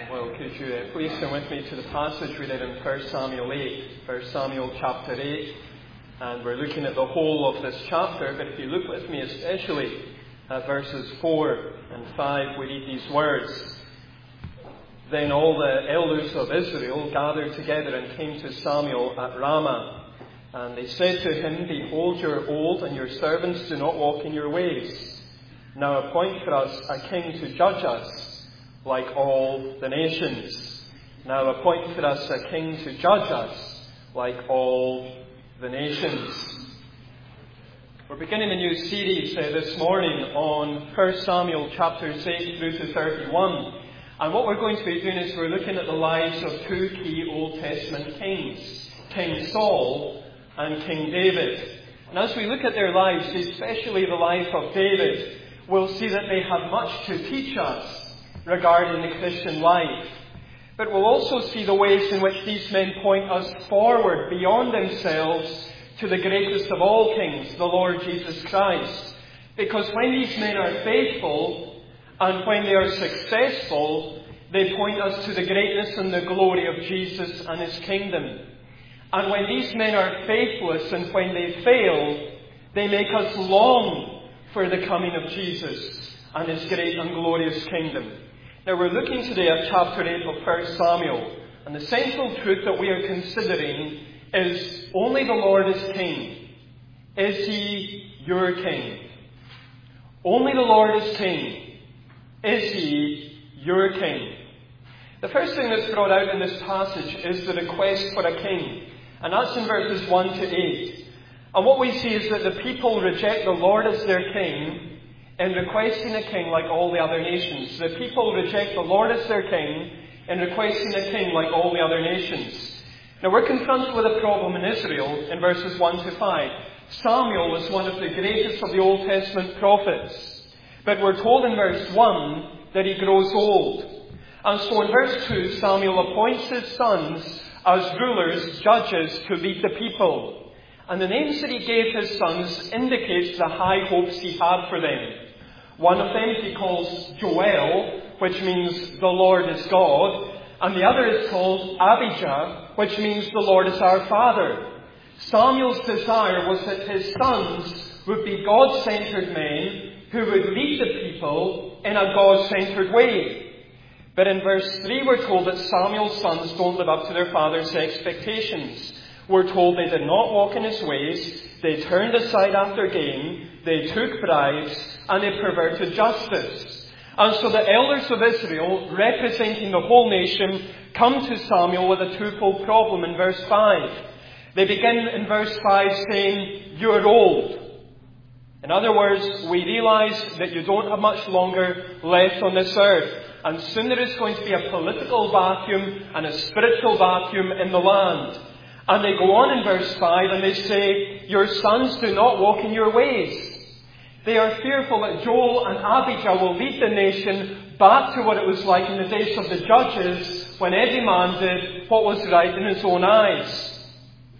Well, could you please turn with me to the passage we read in 1 Samuel 8, 1 Samuel chapter 8, and we're looking at the whole of this chapter, but if you look with me especially at verses 4 and 5, we read these words. Then all the elders of Israel gathered together and came to Samuel at Ramah, and they said to him, Behold, you are old, and your servants do not walk in your ways. Now appoint for us a king to judge us, like all the nations. Now appoint for us a king to judge us, like all the nations. We're beginning a new series this morning on 1 Samuel chapters 8 through to 31. And what we're going to be doing is we're looking at the lives of two key Old Testament kings, King Saul and King David. And as we look at their lives, especially the life of David, we'll see that they have much to teach us regarding the Christian life. But we'll also see the ways in which these men point us forward beyond themselves to the greatest of all kings, the Lord Jesus Christ. Because when these men are faithful and when they are successful, they point us to the greatness and the glory of Jesus and His kingdom. And when these men are faithless and when they fail, they make us long for the coming of Jesus and His great and glorious kingdom. Now we're looking today at chapter 8 of 1 Samuel, and the central truth that we are considering is only the Lord is King. Is He your King? Only the Lord is King. Is He your King? The first thing that's brought out in this passage is the request for a king, and that's in verses 1 to 8. And what we see is that the people reject the Lord as their King in requesting a king like all the other nations. The people reject the Lord as their king in requesting a king like all the other nations. Now we're confronted with a problem in Israel in verses 1 to 5. Samuel was one of the greatest of the Old Testament prophets. But we're told in verse 1 that he grows old. And so in verse 2, Samuel appoints his sons as rulers, judges, to lead the people. And the names that he gave his sons indicates the high hopes he had for them. One of them he calls Joel, which means the Lord is God, and the other is called Abijah, which means the Lord is our Father. Samuel's desire was that his sons would be God-centered men who would lead the people in a God-centered way. But in verse 3 we're told that Samuel's sons don't live up to their father's expectations. We're told they did not walk in his ways, they turned aside after gain, they took bribes, and they perverted justice. And so the elders of Israel, representing the whole nation, come to Samuel with a twofold problem in verse 5. They begin in verse 5 saying, "You're old." In other words, we realise that you don't have much longer left on this earth. And soon there is going to be a political vacuum and a spiritual vacuum in the land. And they go on in verse 5 and they say, "Your sons do not walk in your ways." They are fearful that Joel and Abijah will lead the nation back to what it was like in the days of the judges, when every man did what was right in his own eyes.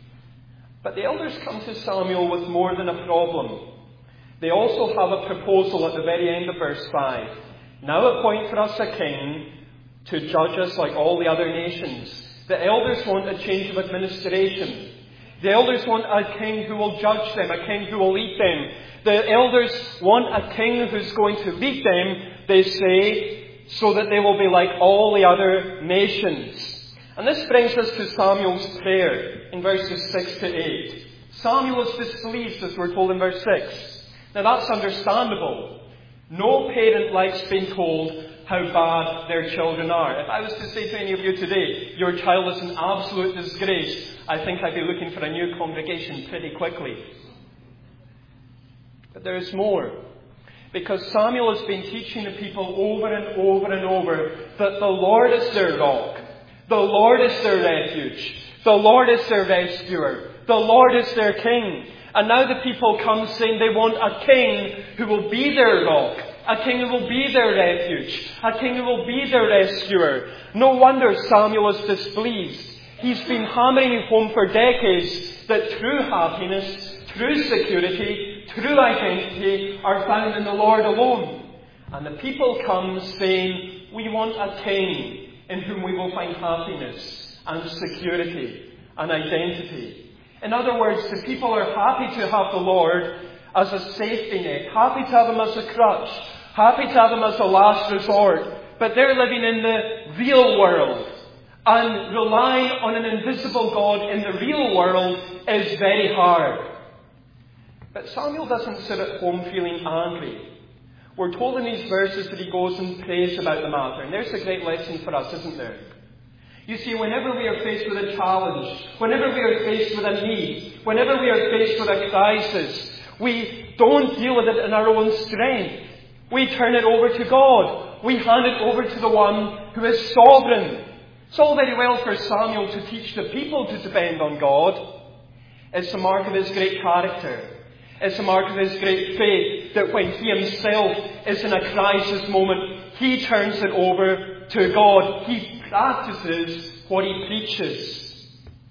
But the elders come to Samuel with more than a problem. They also have a proposal at the very end of verse 5. "Now appoint for us a king to judge us like all the other nations." The elders want a change of administration. The elders want a king who will judge them, a king who will lead them. The elders want a king who's going to lead them, they say, so that they will be like all the other nations. And this brings us to Samuel's prayer in verses 6 to 8. Samuel is displeased, as we're told in verse 6. Now that's understandable. No parent likes being told how bad their children are. If I was to say to any of you today, your child is an absolute disgrace, I think I'd be looking for a new congregation pretty quickly. But there is more. Because Samuel has been teaching the people over and over and over that the Lord is their rock. The Lord is their refuge. The Lord is their rescuer. The Lord is their king. And now the people come saying they want a king who will be their rock. A king who will be their refuge. A king who will be their rescuer. No wonder Samuel is displeased. He's been hammering home for decades that true happiness, true security, true identity are found in the Lord alone. And the people come saying, "We want a king. in whom we will find happiness and security and identity. In other words, the people are happy to have the Lord as a safety net, happy to have Him as a crutch, happy to have Him as a last resort, but they're living in the real world. And relying on an invisible God in the real world is very hard. But Samuel doesn't sit at home feeling angry. We're told in these verses that he goes and prays about the matter. And there's a great lesson for us, isn't there? You see, whenever we are faced with a challenge, whenever we are faced with a need, whenever we are faced with a crisis, we don't deal with it in our own strength. We turn it over to God. We hand it over to the one who is sovereign. It's all very well for Samuel to teach the people to depend on God. It's a mark of his great character. It's a mark of his great faith that when he himself is in a crisis moment, he turns it over to God. He practices what he preaches.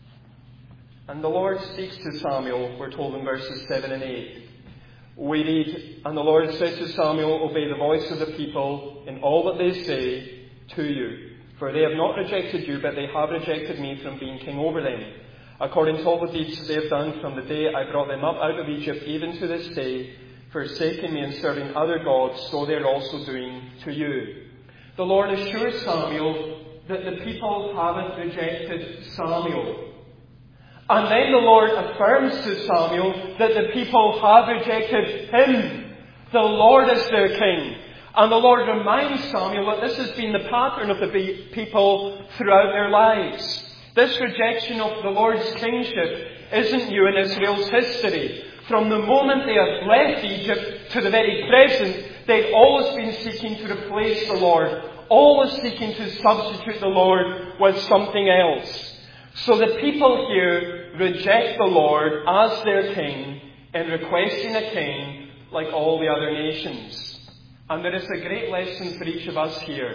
And the Lord speaks to Samuel, we're told in verses 7 and 8. We read, "And the Lord said to Samuel, obey the voice of the people in all that they say to you. For they have not rejected you, but they have rejected me from being king over them. According to all the deeds that they have done from the day I brought them up out of Egypt, even to this day, forsaking me and serving other gods, so they are also doing to you." The Lord assures Samuel that the people haven't rejected Samuel. And then the Lord affirms to Samuel that the people have rejected him. The Lord is their king. And the Lord reminds Samuel that this has been the pattern of the people throughout their lives. This rejection of the Lord's kingship isn't new in Israel's history. From the moment they have left Egypt to the very present, they've always been seeking to replace the Lord, always seeking to substitute the Lord with something else. So the people here reject the Lord as their king in requesting a king like all the other nations. And there is a great lesson for each of us here.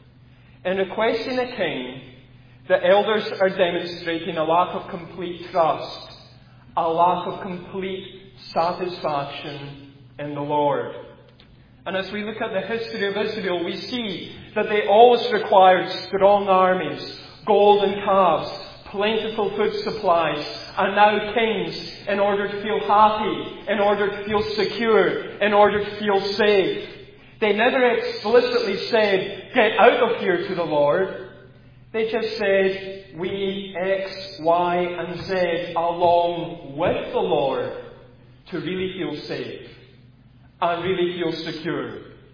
In requesting a king, the elders are demonstrating a lack of complete trust, a lack of complete satisfaction in the Lord. And as we look at the history of Israel, we see that they always required strong armies, golden calves, plentiful food supplies, and now kings in order to feel happy, in order to feel secure, in order to feel safe. They never explicitly said, "Get out of here," to the Lord. They just said, "We need X, Y, and Z along with the Lord to really feel safe and really feel secure."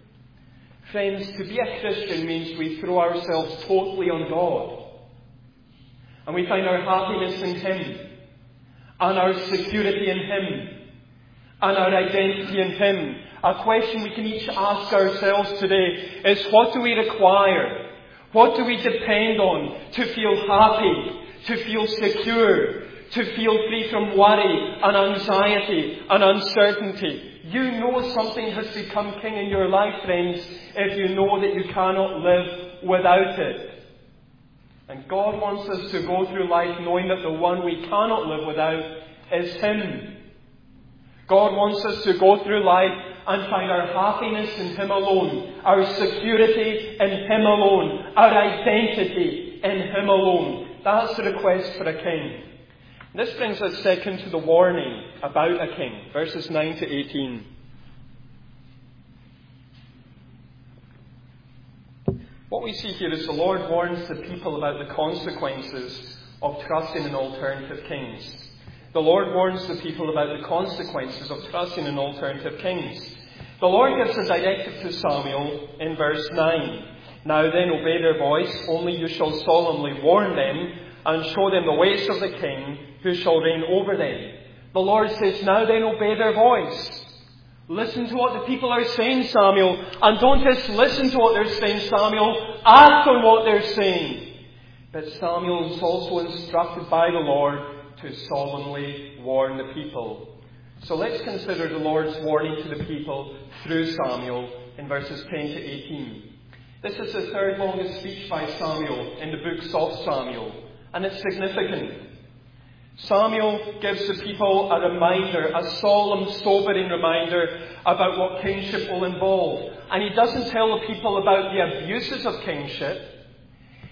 Friends, to be a Christian means we throw ourselves totally on God. And we find our happiness in Him, and our security in Him, and our identity in Him. A question we can each ask ourselves today is, what do we require? What do we depend on to feel happy, to feel secure, to feel free from worry and anxiety and uncertainty? You know something has become king in your life, friends, if you know that you cannot live without it. And God wants us to go through life knowing that the one we cannot live without is Him. God wants us to go through life and find our happiness in Him alone, our security in Him alone, our identity in Him alone. That's the request for a king. This brings us second to the warning about a king, verses 9 to 18. What we see here is the Lord warns the people about the consequences of trusting in alternative kings. The Lord warns the people about the consequences of trusting in alternative kings. The Lord gives a directive to Samuel in verse 9. "Now then obey their voice, only you shall solemnly warn them and show them the ways of the king who shall reign over them." The Lord says, "Now then obey their voice." Listen to what the people are saying, Samuel. And don't just listen to what they're saying, Samuel. Act on what they're saying. But Samuel is also instructed by the Lord to solemnly warn the people. So let's consider the Lord's warning to the people through Samuel in verses 10 to 18. This is the third longest speech by Samuel in the books of Samuel. And it's significant. Samuel gives the people a reminder, a solemn, sobering reminder about what kingship will involve. And he doesn't tell the people about the abuses of kingship.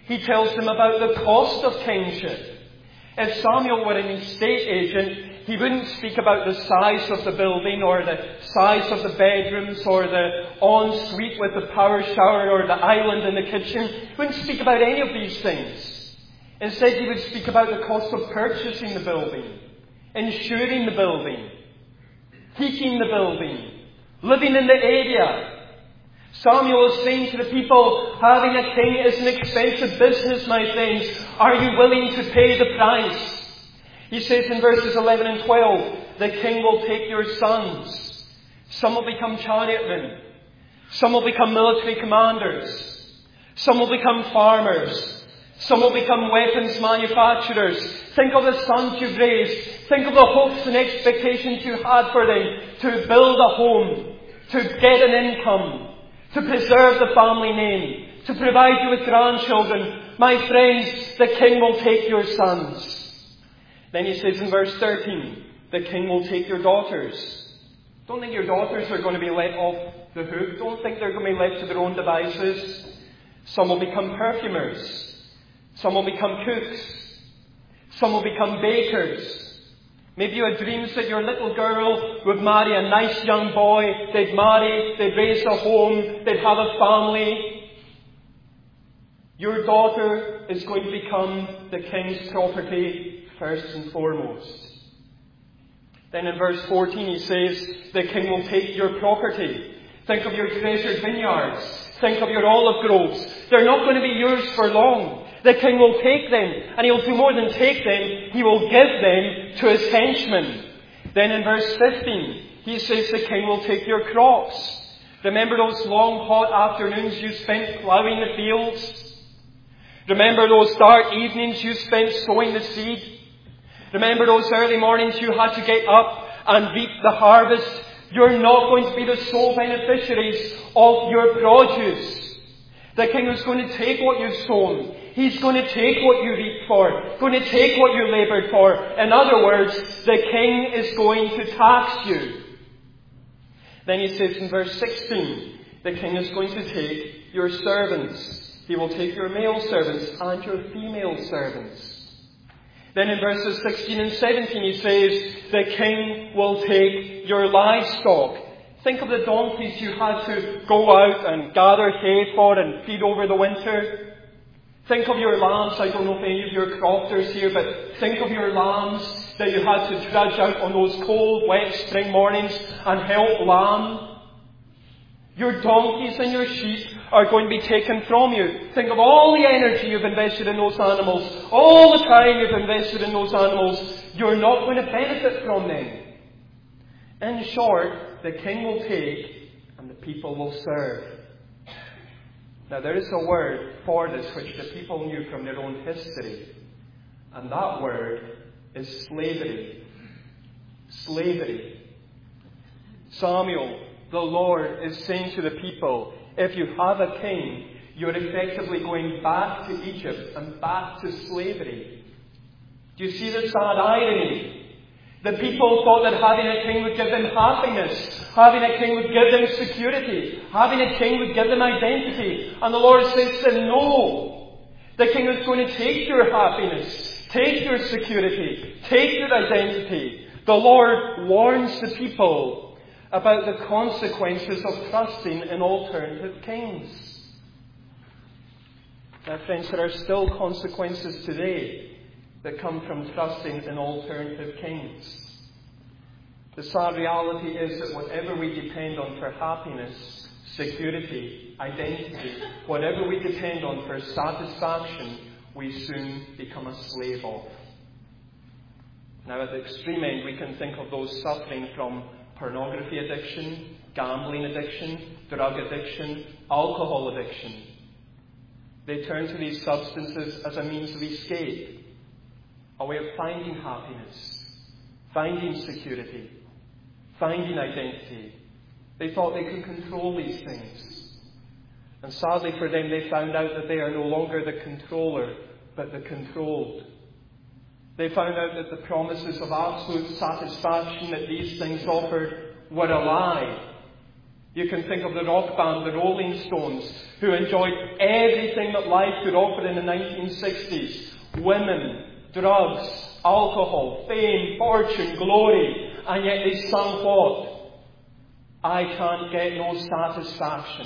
He tells them about the cost of kingship. If Samuel were an estate agent, he wouldn't speak about the size of the building or the size of the bedrooms or the ensuite with the power shower or the island in the kitchen. He wouldn't speak about any of these things. Instead, he would speak about the cost of purchasing the building, insuring the building, heating the building, living in the area. Samuel is saying to the people, having a king is an expensive business, my friends. Are you willing to pay the price? He says in verses 11 and 12, the king will take your sons. Some will become chariotmen. Some will become military commanders. Some will become farmers. Some will become weapons manufacturers. Think of the sons you've raised. Think of the hopes and expectations you had for them to build a home, to get an income, to preserve the family name, to provide you with grandchildren. My friends, the king will take your sons. Then he says in verse 13, the king will take your daughters. Don't think your daughters are going to be let off the hook. Don't think they're going to be left to their own devices. Some will become perfumers. Some will become cooks. Some will become bakers. Maybe you had dreams that your little girl would marry a nice young boy. They'd marry, they'd raise a home, they'd have a family. Your daughter is going to become the king's property first and foremost. Then in verse 14 he says, the king will take your property. Think of your treasured vineyards. Think of your olive groves. They're not going to be yours for long. The king will take them, and he'll do more than take them, he will give them to his henchmen. Then in verse 15, he says the king will take your crops. Remember those long hot afternoons you spent ploughing the fields? Remember those dark evenings you spent sowing the seed? Remember those early mornings you had to get up and reap the harvest? You're not going to be the sole beneficiaries of your produce. The king is going to take what you've sown. He's going to take what you reap for. Going to take what you laboured for. In other words, the king is going to tax you. Then he says in verse 16, the king is going to take your servants. He will take your male servants and your female servants. Then in verses 16 and 17 he says, the king will take your livestock. Think of the donkeys you had to go out and gather hay for and feed over the winter. Think of your lambs. I don't know if any of your crofters here, but think of your lambs that you had to trudge out on those cold, wet spring mornings and help lamb. Your donkeys and your sheep are going to be taken from you. Think of all the energy you've invested in those animals, all the time you've invested in those animals. You're not going to benefit from them. In short, the king will take and the people will serve. Now there is a word for this which the people knew from their own history. And that word is slavery. Slavery. Samuel, the Lord, is saying to the people, if you have a king, you're effectively going back to Egypt and back to slavery. Do you see the sad irony? The people thought that having a king would give them happiness. Having a king would give them security. Having a king would give them identity. And the Lord says to them, no. The king is going to take your happiness, take your security, take your identity. The Lord warns the people about the consequences of trusting in alternative kings. Now, friends, there are still consequences today that come from trusting in alternative kings. The sad reality is that whatever we depend on for happiness, security, identity, whatever we depend on for satisfaction, we soon become a slave of. Now, at the extreme end, we can think of those suffering from pornography addiction, gambling addiction, drug addiction, alcohol addiction. They turn to these substances as a means of escape, a way of finding happiness, finding security, finding identity. They thought they could control these things. And sadly for them, they found out that they are no longer the controller, but the controlled. They found out that the promises of absolute satisfaction that these things offered were a lie. You can think of the rock band, the Rolling Stones, who enjoyed everything that life could offer in the 1960s. Women, drugs, alcohol, fame, fortune, glory. And yet they sang what? I can't get no satisfaction.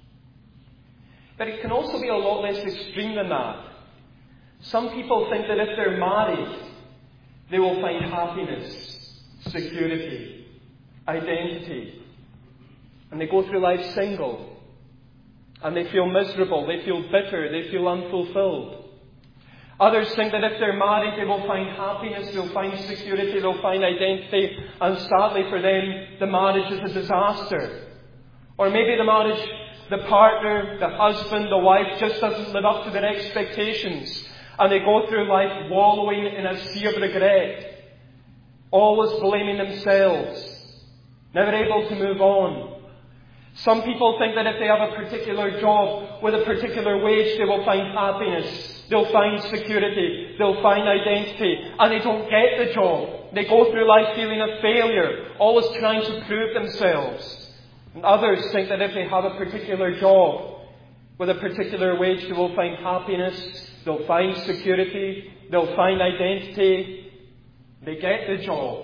But it can also be a lot less extreme than that. Some people think that if they're married, they will find happiness, security, identity. And they go through life single. And they feel miserable, they feel bitter, they feel unfulfilled. Others think that if they're married, they will find happiness, they'll find security, they'll find identity. And sadly for them, the marriage is a disaster. Or maybe the marriage, the partner, the husband, the wife just doesn't live up to their expectations. And they go through life wallowing in a sea of regret. Always blaming themselves. Never able to move on. Some people think that if they have a particular job with a particular wage, they will find happiness. They'll find security. They'll find identity. And they don't get the job. They go through life feeling a failure, always trying to prove themselves. And others think that if they have a particular job with a particular wage, they will find happiness. They'll find security. They'll find identity. They get the job.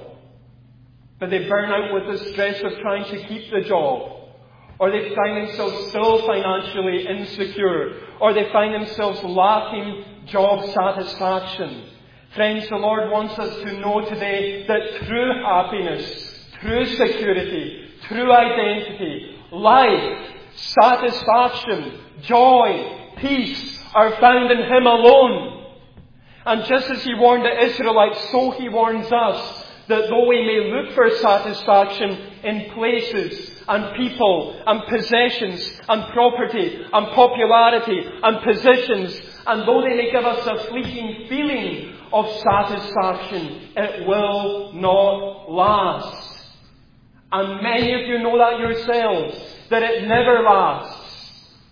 But they burn out with the stress of trying to keep the job. Or they find themselves still financially insecure. Or they find themselves lacking job satisfaction. Friends, the Lord wants us to know today that true happiness, true security, true identity, life, satisfaction, joy, peace are found in Him alone. And just as He warned the Israelites, so He warns us that though we may look for satisfaction in places and people and possessions and property and popularity and positions, and though they may give us a fleeting feeling of satisfaction, it will not last. And many of you know that yourselves, that it never lasts.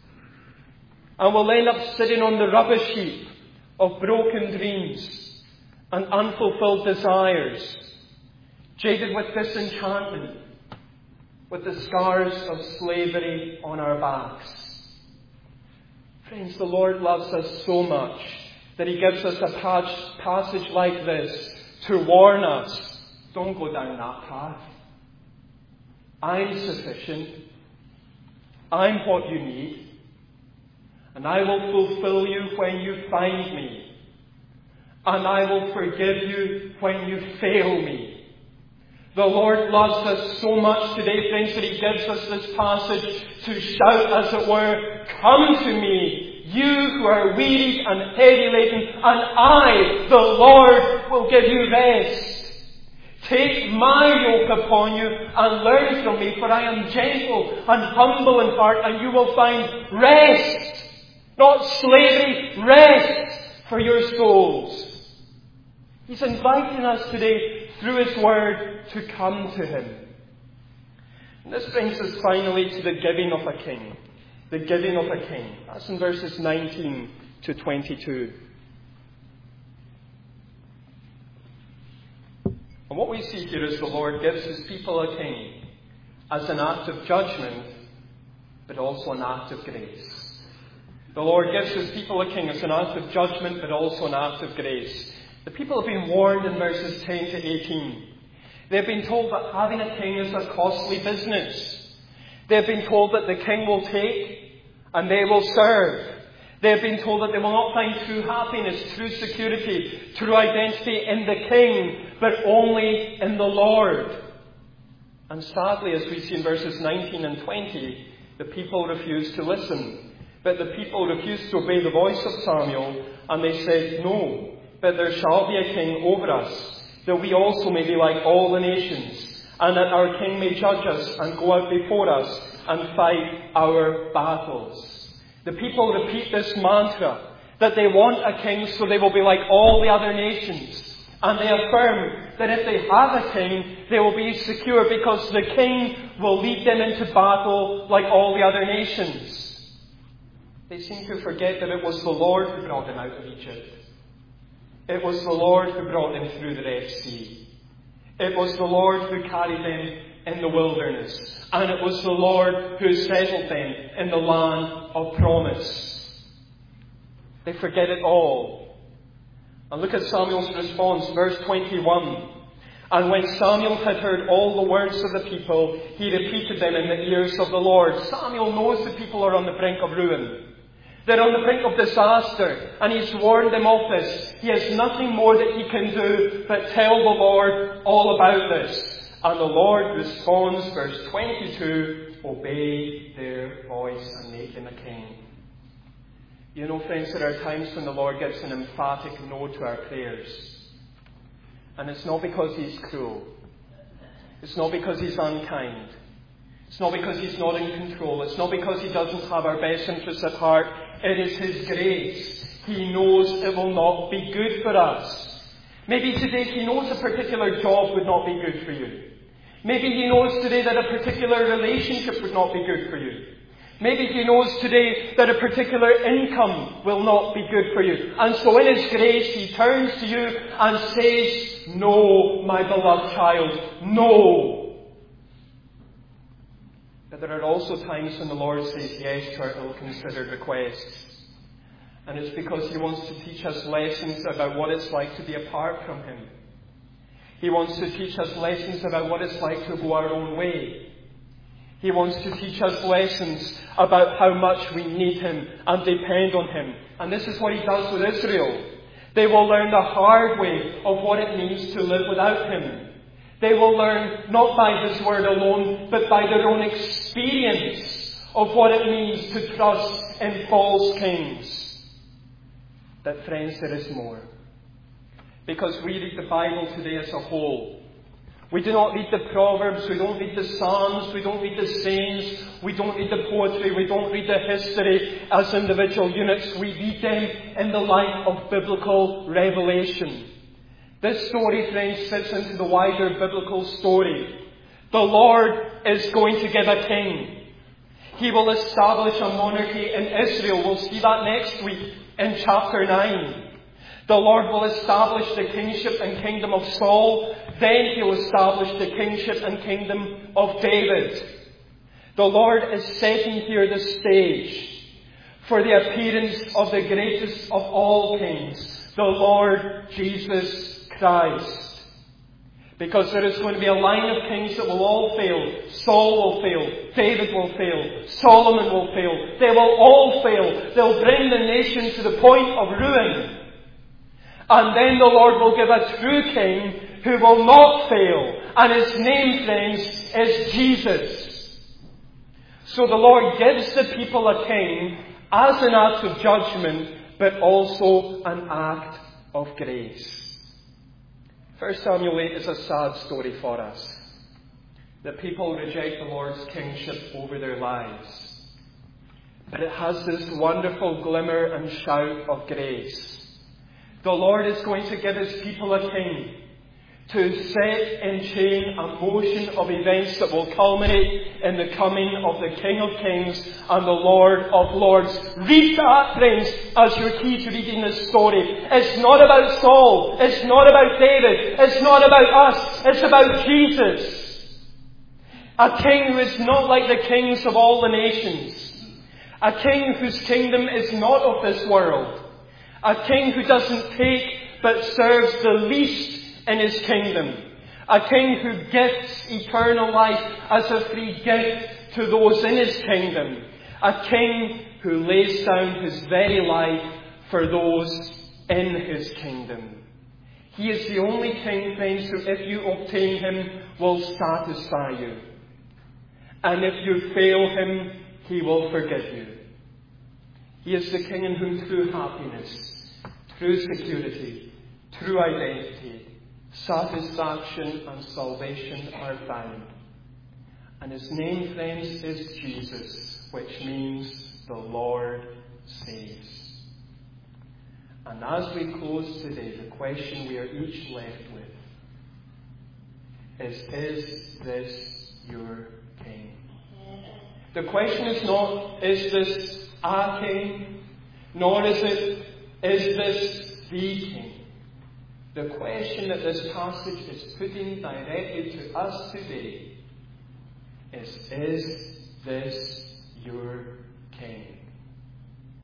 And we'll end up sitting on the rubbish heap of broken dreams and unfulfilled desires, jaded with disenchantment, with the scars of slavery on our backs. Friends, the Lord loves us so much that He gives us a passage like this to warn us, don't go down that path. I'm sufficient. I'm what you need. And I will fulfill you when you find me. And I will forgive you when you fail me. The Lord loves us so much today, friends, that He gives us this passage to shout, as it were, come to me, you who are wearied and heavy laden, and I, the Lord, will give you rest. Take my yoke upon you and learn from me, for I am gentle and humble in heart, and you will find rest. Not slavery, rest for your souls. He's inviting us today through His Word to come to Him. And this brings us finally to the giving of a king. The giving of a king. That's in verses 19 to 22. And what we see here is the Lord gives His people a king as an act of judgment, but also an act of grace. The Lord gives His people a king as an act of judgment, but also an act of grace. The people have been warned in verses 10 to 18. They've been told that having a king is a costly business. They've been told that the king will take and they will serve. They've been told that they will not find true happiness, true security, true identity in the king, but only in the Lord. And sadly, as we see in verses 19 and 20, the people refused to listen. But the people refused to obey the voice of Samuel, and they said, no, but there shall be a king over us, that we also may be like all the nations, and that our king may judge us and go out before us and fight our battles. The people repeat this mantra, that they want a king so they will be like all the other nations. And they affirm that if they have a king, they will be secure because the king will lead them into battle like all the other nations. They seem to forget that it was the Lord who brought them out of Egypt. It was the Lord who brought them through the Red Sea. It was the Lord who carried them in the wilderness. And it was the Lord who settled them in the land of promise. They forget it all. And look at Samuel's response, verse 21. And when Samuel had heard all the words of the people, he repeated them in the ears of the Lord. Samuel knows the people are on the brink of ruin. They're on the brink of disaster, and he's warned them of this. He has nothing more that he can do but tell the Lord all about this. And the Lord responds, verse 22, obey their voice and make him a king. You know, friends, there are times when the Lord gives an emphatic no to our prayers. And it's not because he's cruel. It's not because he's unkind. It's not because he's not in control. It's not because he doesn't have our best interests at heart. It is his grace. He knows it will not be good for us. Maybe today he knows a particular job would not be good for you. Maybe he knows today that a particular relationship would not be good for you. Maybe he knows today that a particular income will not be good for you. And so in his grace he turns to you and says, no, my beloved child, no. But there are also times when the Lord says yes to our ill-considered requests. And it's because he wants to teach us lessons about what it's like to be apart from him. He wants to teach us lessons about what it's like to go our own way. He wants to teach us lessons about how much we need him and depend on him. And this is what he does with Israel. They will learn the hard way of what it means to live without him. They will learn not by his word alone, but by their own experience of what it means to trust in false kings. But friends, there is more. Because we read the Bible today as a whole. We do not read the Proverbs, we don't read the Psalms, we don't read the sayings, we don't read the poetry, we don't read the history as individual units. We read them in the light of biblical revelation. This story, friends, fits into the wider biblical story. The Lord is going to give a king. He will establish a monarchy in Israel. We'll see that next week in chapter 9. The Lord will establish the kingship and kingdom of Saul. Then he'll establish the kingship and kingdom of David. The Lord is setting here the stage for the appearance of the greatest of all kings, the Lord Jesus Christ. Because there is going to be a line of kings that will all fail. Saul will fail. David will fail. Solomon will fail. They will all fail. They'll bring the nation to the point of ruin. And then the Lord will give a true king who will not fail. And his name, friends, is Jesus. So the Lord gives the people a king as an act of judgment, but also an act of grace. 1 Samuel 8 is a sad story for us. The people reject the Lord's kingship over their lives. But it has this wonderful glimmer and shout of grace. The Lord is going to give his people a king to set in chain a motion of events that will culminate in the coming of the King of Kings and the Lord of Lords. Read that, friends, as your key to reading this story. It's not about Saul. It's not about David. It's not about us. It's about Jesus. A king who is not like the kings of all the nations. A king whose kingdom is not of this world. A king who doesn't take but serves the least in his kingdom. A king who gifts eternal life as a free gift to those in his kingdom. A king who lays down his very life for those in his kingdom. He is the only king, friends, who if you obtain him will satisfy you. And if you fail him, he will forgive you. He is the king in whom true happiness, true security, true identity, satisfaction and salvation are found. And his name, friends, is Jesus, which means the Lord saves. And as we close today, the question we are each left with is this your king? The question is not, is this a king? Nor is it, is this the king? The question that this passage is putting directly to us today is this your King?